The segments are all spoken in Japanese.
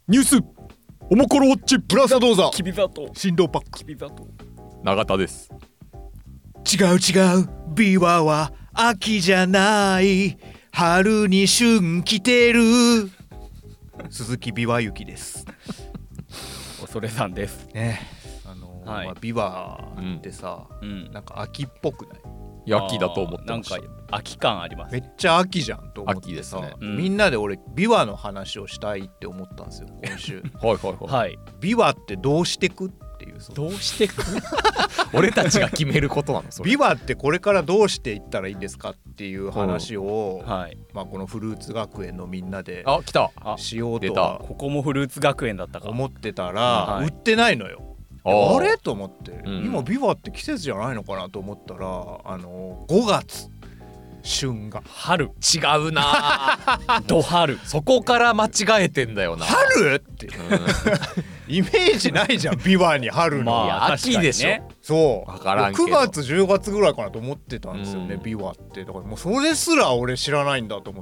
ニュースおもころウォッチブラサドーザキビバト振動パック。 キビバト永田です。 違うビワは秋じゃない、春に旬来てる。鈴木ビワユキです恐れさんですね。 はい、 ビワってさ、なんか秋っぽくない？ 秋だと思ってました。 なんか秋感あります。 めっちゃ秋じゃんと思ってさ、 秋ですね、 みんなで俺ビワの話をしたいって思ったんですよ今週はい。 ビワってどうしてくっていう、 どうしてく俺たちが決めることなのそれ。 ビワってこれからどうしていったらいいんですかっていう話を、 はい。 まあ、このフルーツ学園のみんなで来た。 しようとはここもフルーツ学園だったか。 思ってたら、 はい売ってないのよ。あれと思って、今ビワって季節じゃないのかなと思ったら、5月旬が春。 違うなド春。 そこから間違えてんだよな。 春って、イメージないじゃんビワに春の、 いや秋でしょ。 そう分からんけど 9月10月ぐらいかなと思ってたんですよね、 うんビワって。だからもうそれすら俺知らないんだと思って、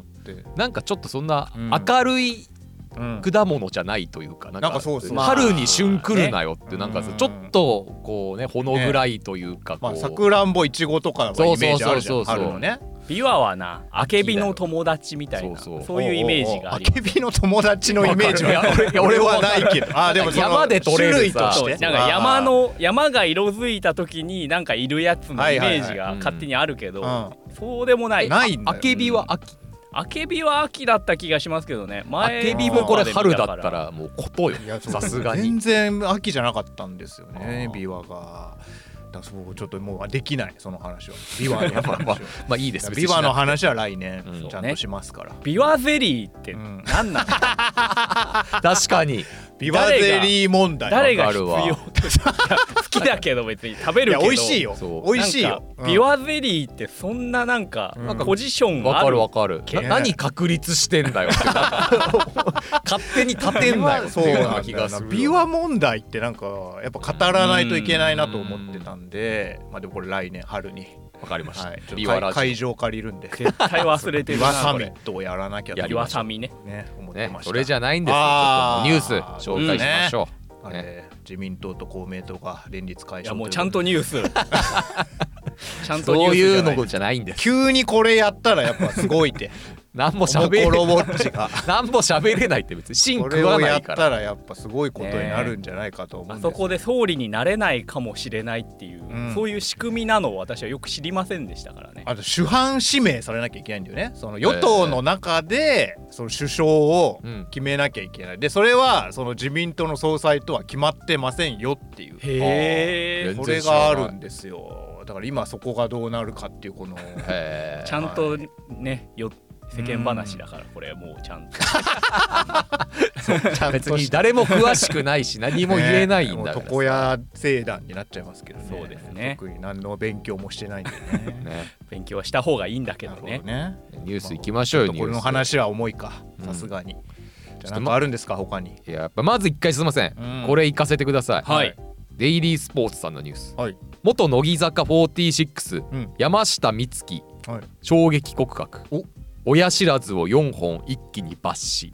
なんかちょっとそんな明るい果物じゃないというか、 なんかそうそう春に旬来るなよって、なんかねちょっとこうねほの暗いというか、 まあさくらんぼいちごとかはイメージあるじゃん、春のね。 ビワはな、あけびの友達みたいな、そういうイメージがあります。 あけびの友達のイメージは俺はないけど、でもその山で取れるさ種類としてなんか山が色づいた時になんかいるやつのイメージが勝手にあるけど、そうでもない。 ないんだよ。 あけびは秋。 あけびは秋だった気がしますけどね。 あけびもこれ春だったらもうことよ、さすがに。 全然秋じゃなかったんですよね、ビワが。だからそうちょっともうできない、その話は。ビワの話はまあいいです。 ビワの話は来年ちゃんとしますから。 ビワゼリーって何なの？ 確かにビワゼリー問題。 誰が必要？好きだけど別に食べるけど。 美味しいよ。美味しいよ。 ビワゼリーってそんななんかポジションある？ わかる。何確立してんだよ。勝手に立てんなよっていうような気がする。 ビワ問題ってなんかやっぱ語らないといけないなと思ってたんで、まあでもこれ来年春に。 わかりました。 ビワラジオ会場借りるんで。 絶対忘れてるな。 ビワサミットをやらなきゃ。 ビワサミね。 思ってました。 それじゃないんですよ。ちょっとニュース紹介しましょう。 自民党と公明党が連立解消。 いやもうちゃんとニュース。ちゃんとそういうのじゃないんです。 急にこれやったらやっぱすごいって。 何も喋れない。 おもころウォッチが何も喋れないって別に芯食わないから。 これをやったらやっぱすごいことになるんじゃないかと思うんです。 あそこで総理になれないかもしれないっていう、そういう仕組みなのを私はよく知りませんでしたからね。 あと主犯指名されなきゃいけないんだよね。その与党の中でその首相を決めなきゃいけない。でそれはその自民党の総裁とは決まってませんよっていう。 へー。それがあるんですよ。だから今そこがどうなるかっていうこのちゃんとね世間話だからこれもうちゃんと別に誰も詳しくないし何も言えないんだから、 床屋聖団になっちゃいますけどね。 そうですね。 特に何の勉強もしてないんでね。 勉強はした方がいいんだけどね。 ニュース行きましょうよ。 これの話は重いか、さすがに。じゃあ何かあるんですか他に。 いややっぱまず一回すいません、これ行かせてください。 はい。 デイリースポーツさんのニュース。 はい。 元乃木坂46、山下美月、衝撃告白。親知らずを4本一気に抜歯。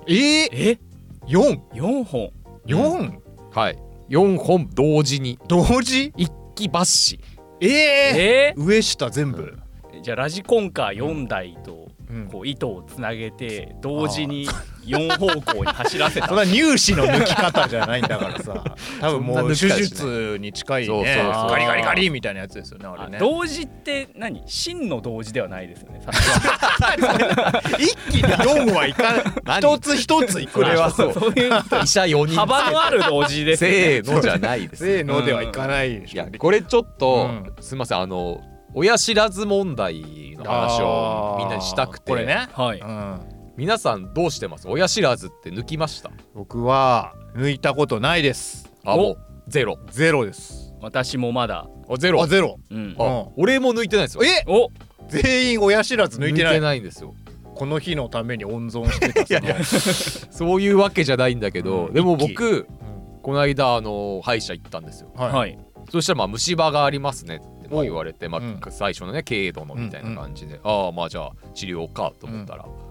4本 4 はい、4本同時に一気抜歯。 上下全部。 じゃあラジコンカー4台とこう糸をつなげて同時に4方向に走らせた。 それは乳歯の抜き方じゃないんだからさ。多分もう手術に近いね。ガリガリガリみたいなやつですよね、あれね。 同時って何？真の同時ではないですよね。 一気に4はいかない。一つ一ついく。 これはそう。 そういう医者4人幅のある同時です。 せーのじゃないです。 せーのではいかないでしょ。 いやこれちょっとすみません、親知らず問題の話をみんなにしたくて。 これね。 はい。 皆さんどうしてます？親知らずって抜きました？ 僕は抜いたことないです。 もうゼロです。 私もまだゼロ。俺も抜いてないですよ。 全員親知らず抜いてない。 抜いてないんですよ。 この日のために温存してた。 そういうわけじゃないんだけど、でも僕この間歯医者行ったんですよ。 はい。 そしたら虫歯がありますねって言われて、最初のね軽度のみたいな感じで、まあじゃあ治療かと思ったら、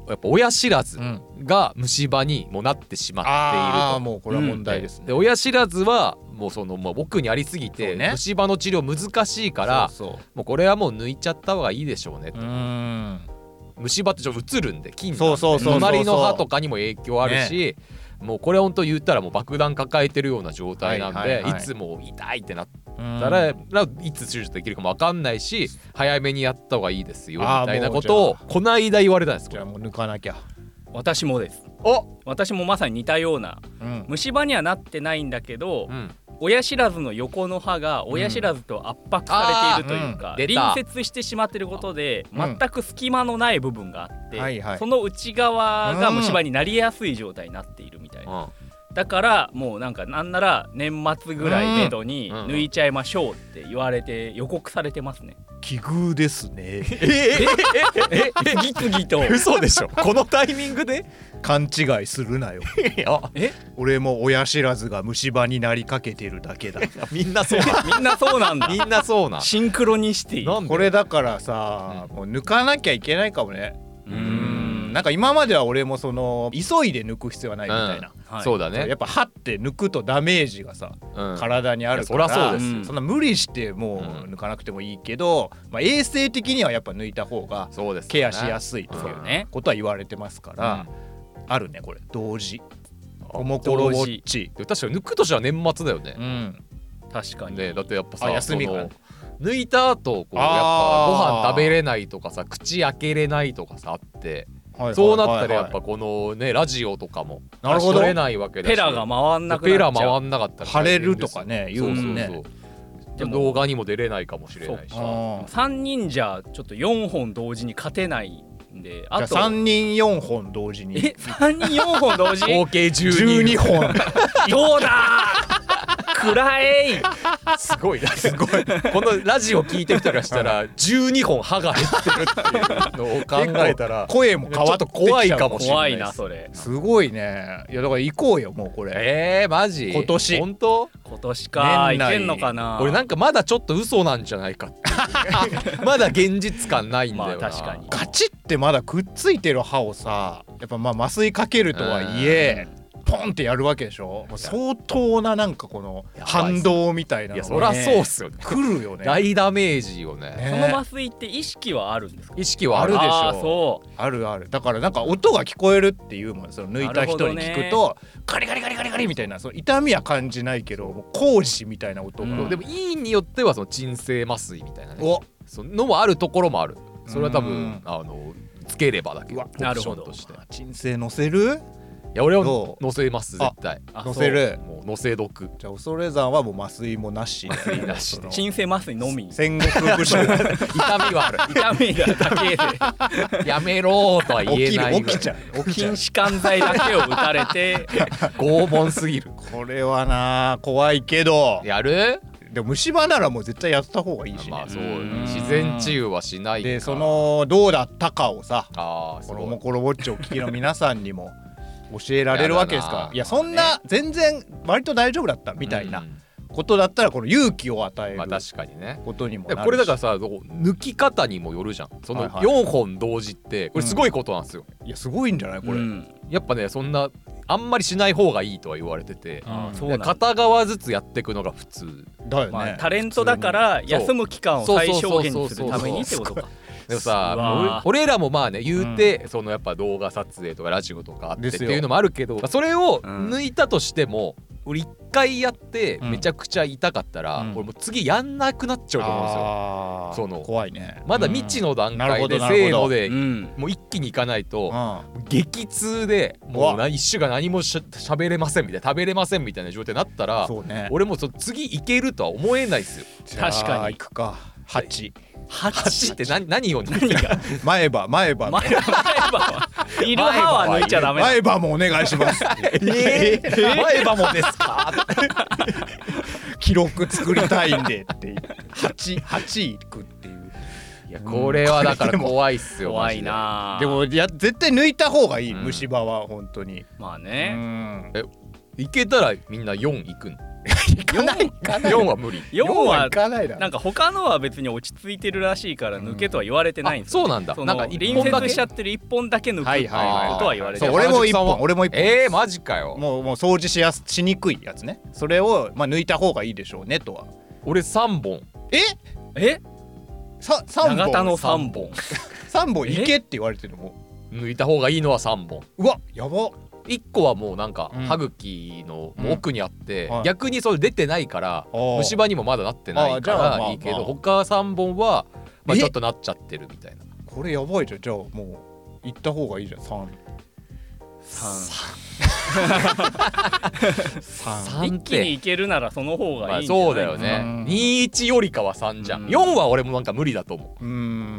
やっぱ親知らずが虫歯にもなってしまっていると、 もうこれは問題ですね。 で親知らずはもうもう奥にありすぎて、虫歯の治療難しいから、もうこれはもう抜いちゃった方がいいでしょうねと。虫歯ってちょっと移るんで菌なんで、隣の歯とかにも影響あるし、もうこれ本当言ったらもう爆弾抱えてるような状態なんで、いつも痛いってなったらいつ手術できるかも分かんないし、早めにやった方がいいですよみたいなことをこの間言われたんです。 じゃあもう抜かなきゃ。 私もです。私もまさに似たような、虫歯にはなってないんだけど、親知らずの横の歯が親知らずと圧迫されているというか、隣接してしまっていることで全く隙間のない部分があって、その内側が虫歯になりやすい状態になっているみたいな。だからもうなんなら年末ぐらいめどに抜いちゃいましょうって言われて予告されてますね。 奇遇ですね。 次々と。 嘘でしょ。このタイミングで勘違いするなよ。俺も親知らずが虫歯になりかけてるだけだ。 みんなそうみんなそうなんだ。 みんなそうな。 シンクロニシティ。 これだからさ、もう抜かなきゃいけないかもね。なんか今までは俺もその急いで抜く必要はないみたいな、 そうだね。 やっぱ歯って抜くとダメージがさ、体にあるから、そんな無理してもう抜かなくてもいいけど、衛生的にはやっぱ抜いた方がケアしやすいというねことは言われてますから、あるねこれ同時。おもころウォッチ。 確かに抜くとしたら年末だよね。 確かにね。だってやっぱさ、 休みが抜いた後こうやっぱご飯食べれないとかさ、口開けれないとかさあって、そうなったらやっぱこのねラジオとかも取れないわけだし、 ペラが回んなくなっちゃう。 ペラ回んなかったら腫れるとかね言うもんね。 動画にも出れないかもしれないし、 3人じゃちょっと4本同時に勝てないんで、 あと3人4本同時に。 3人4本同時合計12本。 どうだくらえすごいな。すごい。このラジオ聞いてる人からしたら12本歯が減ってるっていうのを考えたら声も変わって怖いかもしれない。 怖いなそれ。 すごいね。いやだから行こうよもうこれ。 マジ今年。 本当？ 今年か。いけんのかな。 俺なんかまだちょっと嘘なんじゃないかってまだ現実感ないんだよな。 確かにガチってまだくっついてる歯をさ、やっぱ麻酔かけるとはいえポンってやるわけでしょ。相当ななんかこの反動みたいなのが、 そりゃそうっすよね。 来るよね。 大ダメージよね。 その麻酔って意識はあるんですか？ 意識はあるでしょ。 そうあるある。だからなんか音が聞こえるっていうもん。その抜いた人に聞くとガリガリガリガリガリみたいな、その痛みは感じないけどもう工事みたいな音が、 でも医院によってはその鎮静麻酔みたいなね、そのもあるところもある。それは多分つければだけど、オプションとして。 鎮静乗せる？ いや俺は乗せます絶対。 乗せる。 もう乗せ毒。 じゃあ恐山はもう麻酔もなし。 鎮静麻酔のみ。 戦国武将。痛みはある。 痛みがだけでやめろとは言えない。 起きちゃう。 筋弛緩剤だけを打たれて拷問すぎる。 これはな怖いけど。 やる？ でも虫歯ならもう絶対やった方がいいしね。 そう自然治癒はしないか。 でそのどうだったかをさ、 このおもころウォッチを聞きの皆さんにも教えられるわけですから。いやそんな全然割と大丈夫だったみたいなことだったら、この勇気を与えることにもなるし。 これだからさ抜き方にもよるじゃん。その4本同時ってこれすごいことなんですよ。 いやすごいんじゃないこれ。 やっぱねそんなあんまりしない方がいいとは言われてて、片側ずつやっていくのが普通だよね。 タレントだから休む期間を最小限にするためにってことか。 でもさ俺らもまあね言うてそのやっぱ動画撮影とかラジオとかあってっていうのもあるけど、それを抜いたとしても俺1回やってめちゃくちゃ痛かったら俺もう次やんなくなっちゃうと思うんですよ。その怖いね。 まだ未知の段階でせーのでもう一気にいかないと激痛でもう1週間何もしゃべれませんみたいな、食べれませんみたいな状態になったら俺も次いけるとは思えないですよ。 確かに。 いくか。 8って何を何が前歯はいる歯は抜いちゃダメ。 前歯もお願いします。 前歯もですか？ 記録作りたいんでって8いくっていう。 いやこれはだから怖いっすよ。 怖いな。 でも絶対抜いた方がいい。虫歯は本当に。 まあね。 いけたらみんな4いくん？ いかない 4は無理。 4はなんか他のは別に落ち着いてるらしいから抜けとは言われてないんですよ、 そうなんだ。なんか隣接しちゃってる1本だけ抜くことは言われてる。 俺も1本。 マジかよ。 もう掃除しにくいやつね。それを抜いた方がいいでしょうねとは。 俺3本。 3本。長田の3本。 3本いけって言われてるのも。 抜いた方がいいのは3本。 うわやば。 1個はもうなんか歯茎の奥にあって、逆にそれ出てないから虫歯にもまだなってないからいいけど、他3本はちょっとなっちゃってるみたいな。 これやばいじゃん。じゃあもう行った方がいいじゃん。3 一気にいけるならその方がいいんじゃない。 そうだよね。21よりかは3じゃん。4は俺もなんか無理だと思う。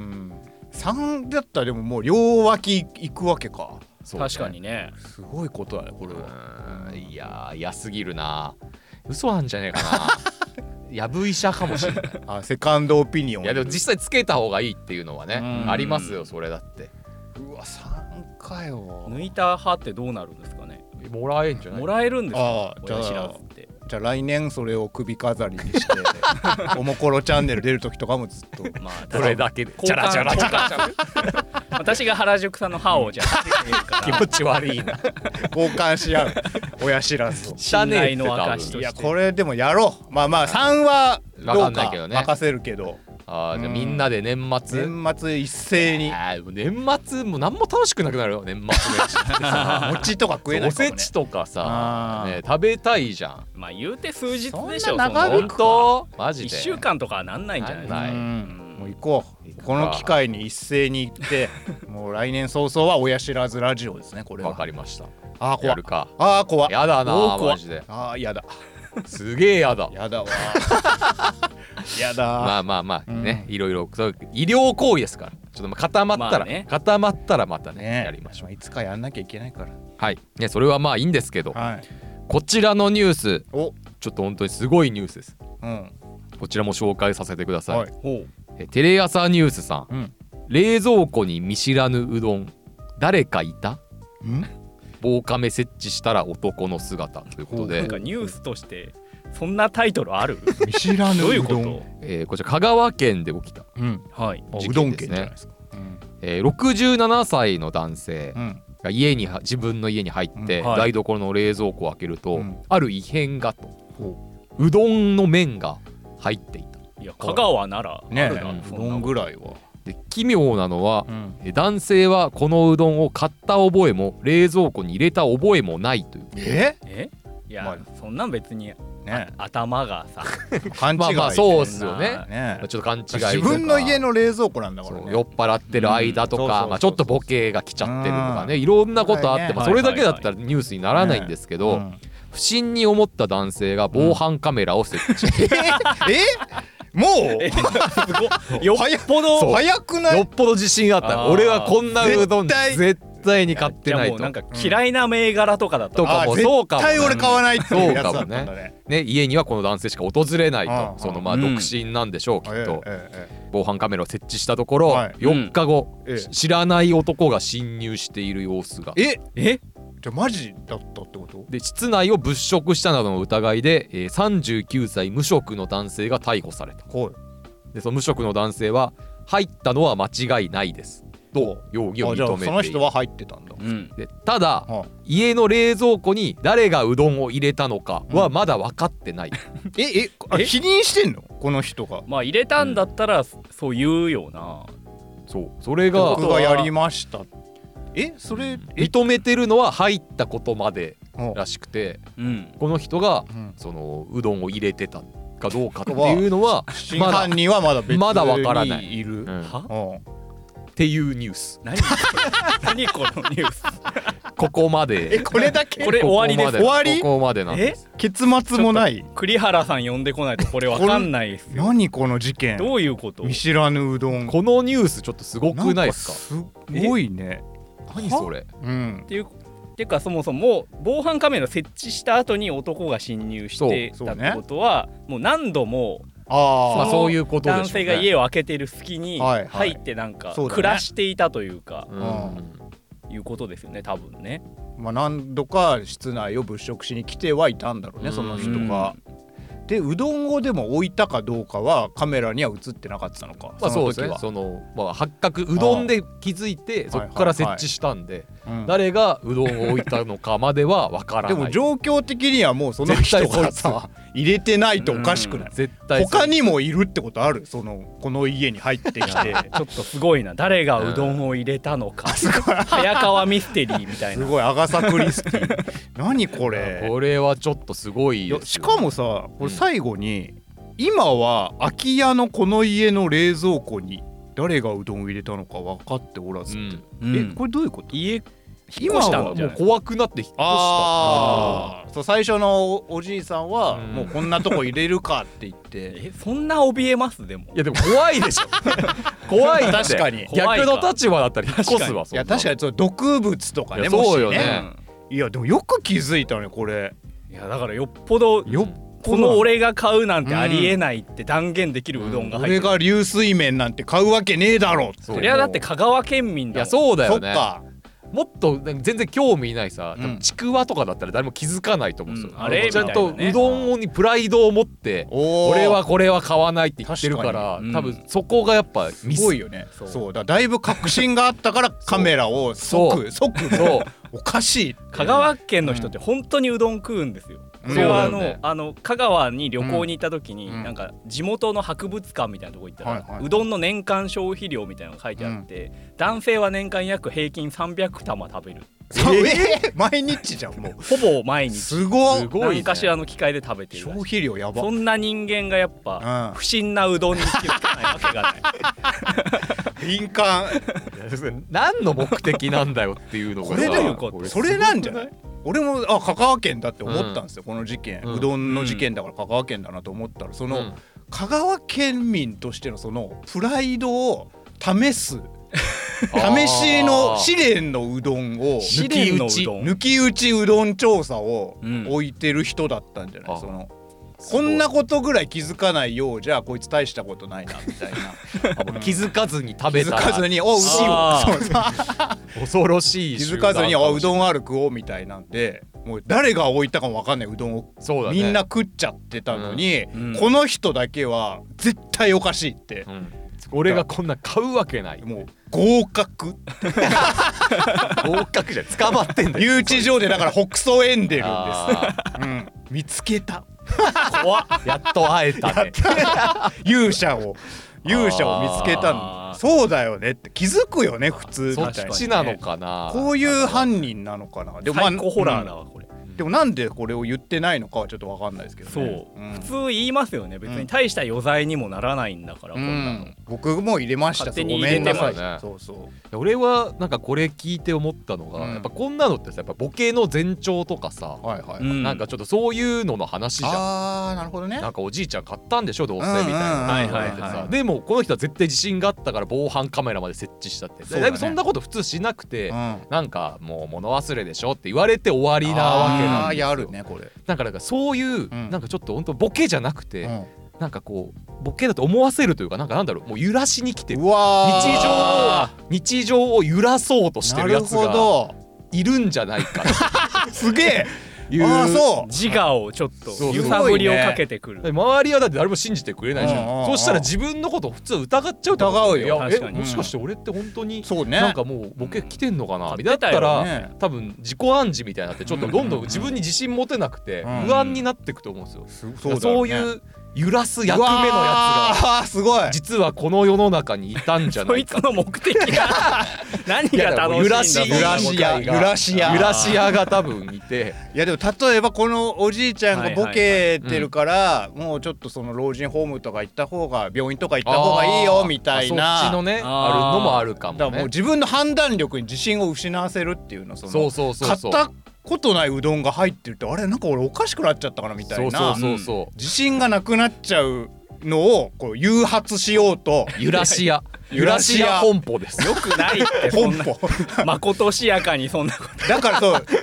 3だったらでももう両脇行くわけか。 確かにね。 すごいことだねこれは。 いや嫌すぎるな。嘘なんじゃねえかな。やぶ医者かもしれない。 セカンドオピニオン。 いやでも実際つけた方がいいっていうのはねありますよ。それだって。 うわ3かよ。 抜いた歯ってどうなるんですかね。 もらえんじゃない。 もらえるんですか。親知らずって。 じゃあ来年それを首飾りにしておもころチャンネル出る時とかもずっとそれだけでチャラチャラチャラチャラ。 私が原宿さんの歯をじゃあ気持ち悪いな。 交換し合う親知らずを。 信頼の証として。 いやこれでもやろう。まあ3はどうか任せるけど。 じゃあみんなで年末一斉に。 年末も何も楽しくなくなるよ。年末年始餅とか食えないかもね。 おせちとかさ食べたいじゃん。 まあ言うて数日でしょ。 本当マジで 1週間とかはなんないんじゃない。 もう行こう。この機会に一斉に行ってもう来年早々は親知らずラジオですね。これはわかりました。 怖やるか。 怖やだなマジで。 やだ。 すげえやだ。 やだわ。やだ。 まあね、いろいろ医療行為ですから。ちょっと固まったらまたねやりましょう。 いつかやんなきゃいけないから。 はいね、それはまあいいんですけど、こちらのニュースちょっと本当にすごいニュースです。こちらも紹介させてください。テレ朝ニュースさん、冷蔵庫に見知らぬうどん誰かいた？防カメ設置したら男の姿ということで、 なんかニュースとしてそんなタイトルある？ 見知らぬうどん。 どういうこと？ こちら香川県で起きたうどん県じゃないですか。 67歳の男性が自分の家に入って台所の冷蔵庫を開けると、ある異変がと。うどんの麺が入っていた。 いや香川ならあるな、 うどんぐらいは。 で奇妙なのは、男性はこのうどんを買った覚えも冷蔵庫に入れた覚えもないという。 いや、そんなん別に頭がさ勘違い。 まあそうっすよね。ちょっと勘違い。 自分の家の冷蔵庫なんだからね。 酔っ払ってる間とか、ちょっとボケが来ちゃってるとかね、いろんなことあって、それだけだったらニュースにならないんですけど、不審に思った男性が防犯カメラを設置。 もうよっぽど早くない？ よっぽど自信あった。俺はこんなうどん絶対に買ってないと。 なんか嫌いな銘柄とかだったとかもそうかも。 絶対俺買わないっていうやつだったんだね。 家にはこの男性しか訪れないと。その独身なんでしょうきっと。防犯カメラを設置したところ4日後知らない男が侵入している様子が。 じゃあマジだったってこと？ で室内を物色したなどの疑いで、39歳無職の男性が逮捕された。でその無職の男性は入ったのは間違いないですと容疑を認めている。 その人は入ってたんだ。 でただ、家の冷蔵庫に誰がうどんを入れたのかはまだ分かってない。 否認してんのこの人が？ まあ入れたんだったらそう言うよな。 それが僕がやりました。それ認めてるのは入ったことまでらしくて、この人がそのうどんを入れてたかどうかっていうのは真犯人はまだ別にまだわからないいるっていうニュース。 何このニュース？ ここまで。 これだけ？ これ終わりです。 終わり？ ここまでなんです。 結末もない。 栗原さん呼んでこないとこれわかんないですよ。 何この事件？ どういうこと？ 見知らぬうどん。 このニュースちょっとすごくないですか？ すごいね。 何それ？ っていうかそもそも防犯カメラ設置した後に男が侵入してたってことはもう何度もそういうことでしょうね。 男性が家を開けてる隙に入ってなんか暮らしていたというかいうことですよね多分ね。 何度か室内を物色しに来てはいたんだろうねその人が。 でうどんをでも置いたかどうかはカメラには映ってなかったのか。 まあそうですね。八角うどんで気づいてそこから設置したんで、誰がうどんを置いたのかまでは分からない。 でも状況的にはもうその人がさ入れてないとおかしくない？ 絶対他にもいるってことある？この家に入ってきてちょっとすごいな。誰がうどんを入れたのか、早川ミステリーみたいな。 すごいアガサクリスティ何これ。 これはちょっとすごいですよ。 しかもさこれ最後に、今は空き家のこの家の冷蔵庫に誰がうどんを入れたのか分かっておらずって、これどういうこと？ 家今はもう怖くなって引っ越した。 そう最初のおじいさんはもうこんなとこ入れるかって言ってそんな怯えます？でもいやでも怖いでしょ怖いって。 確かに逆の立場だったら引っ越すわ。 いや確かに毒物とかね。 そうよね。 いやでもよく気づいたねこれ。 いやだからよっぽどこの俺が買うなんてありえないって断言できるうどんが入ってる。 俺が流水麺なんて買うわけねえだろ。 そりゃだって香川県民だ。 いやそうだよね。 そっか。 もっと全然興味ないさ、ちくわとかだったら誰も気づかないと思うんですよ。 あれちゃんとうどんにプライドを持って俺はこれは買わないって言ってるから多分そこがやっぱミス。 すごいよね。そうだいぶ確信があったからカメラを即おかしい。 香川県の人って本当にうどん食うんですよ。それは香川に旅行に行った時になんか地元の博物館みたいなとこ行ったらうどんの年間消費量みたいなのが書いてあって男性は年間約平均300玉食べる。 毎日じゃんもうほぼ毎日。 すごい。 何かしらの機械で食べてる。 消費量やば。 そんな人間がやっぱ不審なうどんに気づかないわけがない。 敏感。 何の目的なんだよっていうのが。 これだよ。それなんじゃない？俺も香川県だって思ったんですよ、この事件。うどんの事件だから香川県だなと思ったら、その香川県民としてのそのプライドを試す試しの試練のうどんを抜き打ちうどん調査を置いてる人だったんじゃない？こんなことぐらい気づかないようじゃこいつ大したことないなみたいな。気づかずに食べたら気づかずに恐ろしい。 気づかずにうどんある食おうみたいなんで、もう誰が置いたかも分かんないうどんをみんな食っちゃってたのに、この人だけは絶対おかしいって、 俺がこんな買うわけない。 もう合格合格じゃ捕まってんだよ。 留置場でだから北総エンデルンです。見つけた。 怖っ。やっと会えたね。 勇者を見つけたの。そうだよねって気づくよね普通。 そっちなのかな。 こういう犯人なのかな。 でもサイコホラーだわこれ。 でもなんでこれを言ってないのかはちょっと分かんないですけどね。 そう、普通言いますよね。別に大した余罪にもならないんだから、こんなの。 僕も入れました。 勝手に入れてますね。そう俺はなんかこれ聞いて思ったのが、やっぱこんなのってさ、やっぱボケの前兆とかさ、なんかちょっとそういうのの話じゃん。 あーなるほどね。 なんかおじいちゃん買ったんでしょどうせみたいな。でもこの人は絶対自信があったから防犯カメラまで設置したって。だいぶそんなこと普通しなくて、なんかもう物忘れでしょって言われて終わりなわけなんですよ。 あるねこれ。 なんかそういうなんかちょっと本当ボケじゃなくて、なんかこうボケだと思わせるというか、なんだろう、もう揺らしに来てる。日常を揺らそうとしてるやつがいるんじゃないかな。 すげえ。 自我をちょっと揺さぶりをかけてくる。 周りはだって誰も信じてくれないじゃん。そしたら自分のことを普通疑っちゃうと思うよ。もしかして俺って本当になんかもうボケ来てんのかなみたいな。だったら多分自己暗示みたいになってちょっとどんどん自分に自信持てなくて不安になっていくと思うんですよ。そういう揺らす役目のやつがすごい実はこの世の中にいたんじゃないか。 そいつの目的が何が楽しいんだ。 揺らし屋が多分いて。 いやでも例えばこのおじいちゃんがボケてるからもうちょっとその老人ホームとか行った方が病院とか行った方がいいよみたいな。 そっちのねあるのもあるかもね。 だからもう自分の判断力に自信を失わせるっていうの。買ったことないうどんが入ってるって、あれなんか俺おかしくなっちゃったかなみたいな。自信がなくなっちゃうのをこう誘発しようと。 揺らし屋本舗です。 よくないって。 本舗まことしやかにそんなこと。 だからそう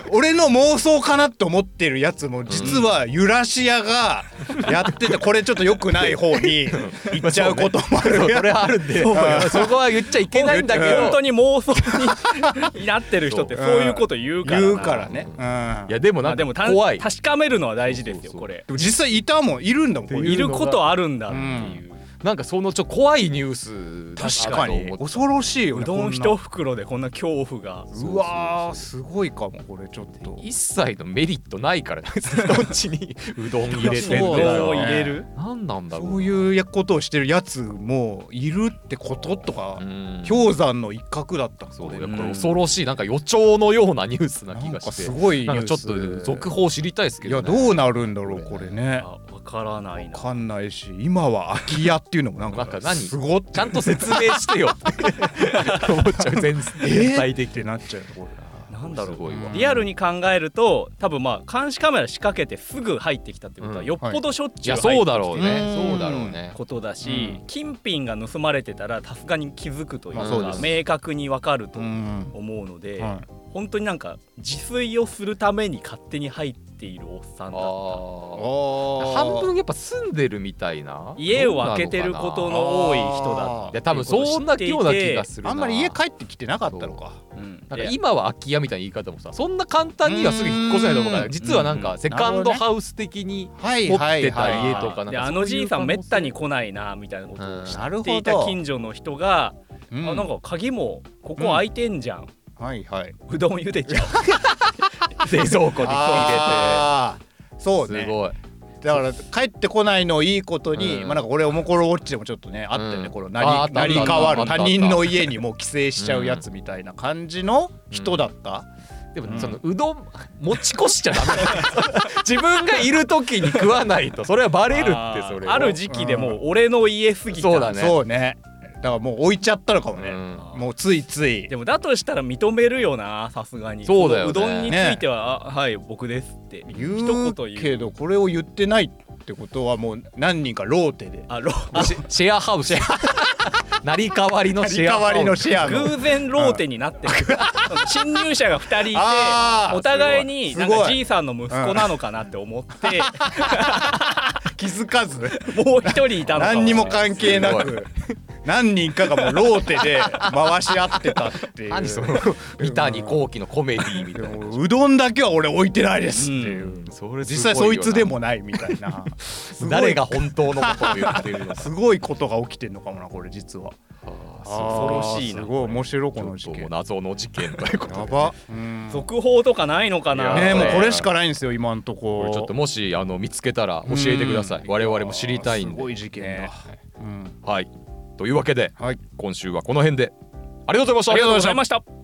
俺の妄想かなって思ってるやつも実はユラシアがやっててこれちょっと良くない方に行っちゃうこともある。 それあるんでそこは言っちゃいけないんだけど、 本当に妄想になってる人ってそういうこと言うからね。 いやでもなんか怖い。 確かめるのは大事ですよこれ。 実際いたもん、いるんだもん。 いることあるんだっていう。 なんかその怖いニュース確かに恐ろしいよね。 うどん一袋でこんな恐怖が。 うわーすごいかもこれちょっと。 一切のメリットないからどっちにうどん入れてんの。 うどんを入れる。 なんなんだろう。 そういうことをしてるやつもいるってこととか氷山の一角だった。 そうやっぱ恐ろしいなんか予兆のようなニュースな気がして。 すごいニュース。 ちょっと続報知りたいですけどね。 いやどうなるんだろうこれね。 わからないな。 わかんないし今は空き家っていうのもなんかすごちゃんと説明してよって思っちゃう。全体的ってなっちゃうこれ。 なんだろうリアルに考えると多分監視カメラ仕掛けてすぐ入ってきたってことはよっぽどしょっちゅう入ってきたそうだろうねことだし、金品が盗まれてたらさすがに気づくというか明確に分かると思うので、本当になんか自炊をするために勝手に入っているおっさんだった。半分やっぱ住んでるみたいな、 家を空けてることの多い人だ。 いや多分そんなような気がするな。 あんまり家帰ってきてなかったのか。 なんか今は空き家みたいな言い方もさ、そんな簡単にはすぐ引っ越せないと思うから、実はなんかセカンドハウス的に持ってた家とかなんか、 あのじいさんめったに来ないなみたいなことを知っていた近所の人が、なんか鍵もここ開いてんじゃん、うどん茹でちゃう冷蔵庫に入れて。そうね、 すごい。 だから帰ってこないのをいいことに、なんか俺おもころウォッチでもちょっとねあったよね、この成り代わる他人の家にもう寄生しちゃうやつみたいな感じの人だった。 でもそのうどん持ち越しちゃダメ自分がいる時に食わないとそれはバレるって。それある時期でもう俺の家すぎた。 そうね。だからもう置いちゃったのかもね、もうついつい。 でもだとしたら認めるよな、さすがに。 そうだよね。 うどんについては、はい僕ですって言うけど、これを言ってないってことはもう何人かローテでシェアハウス成り代わりのシェア偶然ローテになってる侵入者が2人いてお互いになんかじいさんの息子なのかなって思って気づかずもう一人いたのかも。 何にも関係なく何人かがもうローテで回し合ってたっていう。 何その三谷幸喜のコメディみたいな。 うどんだけは俺置いてないですっていう、実際そいつでもないみたいな誰が本当のことを言ってるのすごいことが起きてんのかもなこれ実は。 恐ろしいな。 すごい面白いこの事件。 謎の事件ということで。 やば。 続報とかないのかな。 ね、もうこれしかないんですよ今んとこ。 ちょっともし見つけたら教えてください。我々も知りたいんで。 すごい事件だ。 はい。というわけで、今週はこの辺でありがとうございました。 ありがとうございました。